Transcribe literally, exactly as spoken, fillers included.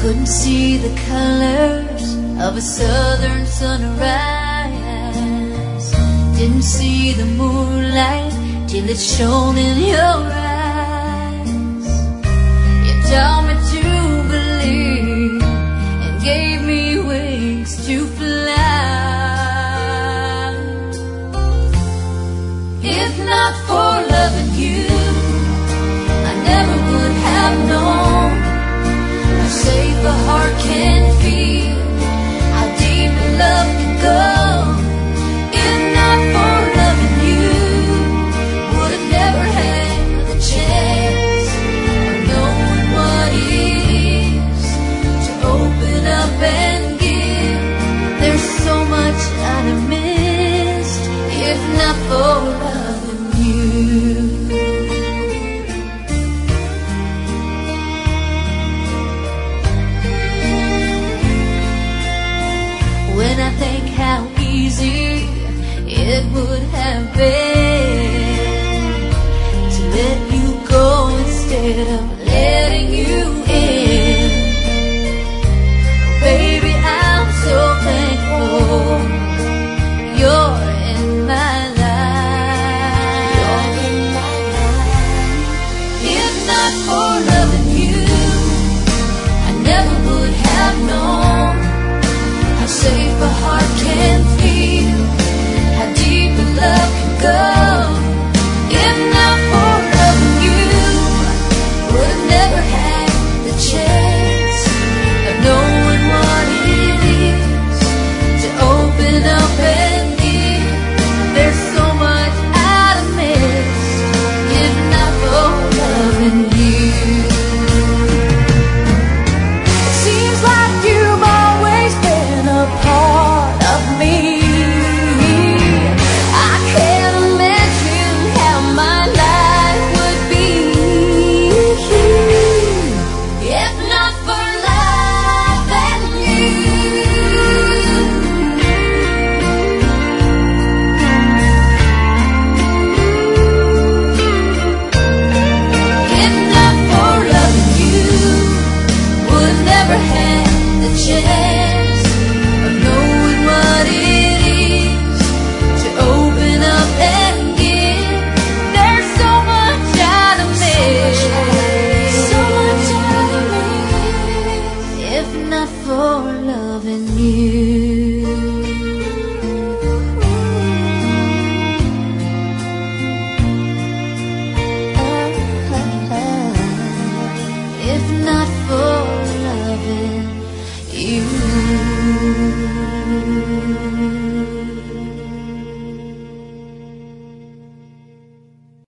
Couldn't see the colors of a southern sunrise. Didn't see the moonlight till it shone in your eyes. You taught me to believe and gave me wings to fly. If not for loving you, I never would have known how safe a heart can feel, how deep a love can go. If not for loving you, would have never had the chance of knowing what it is to open up and give. There's so much I'd have missed if not for loving you. When I think how easy it would have been to let you go instead of letting you in, baby, I'm so thankful you're in my life. You're in my life. If not for loving you, I never would have known how safe a heart can feel, how deep a love can go. If not for loving you, would have never had the chance of knowing what it is to open up and give. There's so much I'd have missed if not for loving you. It seems like you've always been a part of me. I can't imagine how my life would be if not for loving you. If not for loving you, would have never had the chance of knowing what it is to open up and give. There's so much I'd have missed, so much I'd have missed if not for loving you.